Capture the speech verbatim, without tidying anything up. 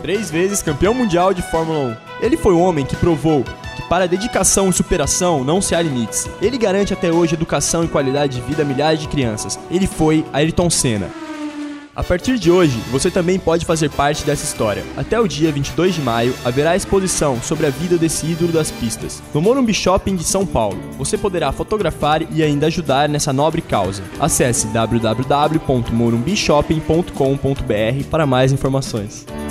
três vezes campeão mundial de Fórmula um. Ele foi o homem que provou que para dedicação e superação não se há limites. Ele garante até hoje educação e qualidade de vida a milhares de crianças. Ele foi Ayrton Senna. A partir de hoje, você também pode fazer parte dessa história. Até o dia vinte e dois de maio, haverá exposição sobre a vida desse ídolo das pistas, no Morumbi Shopping de São Paulo. Você poderá fotografar e ainda ajudar nessa nobre causa. Acesse w w w ponto morumbi shopping ponto com ponto b r para mais informações.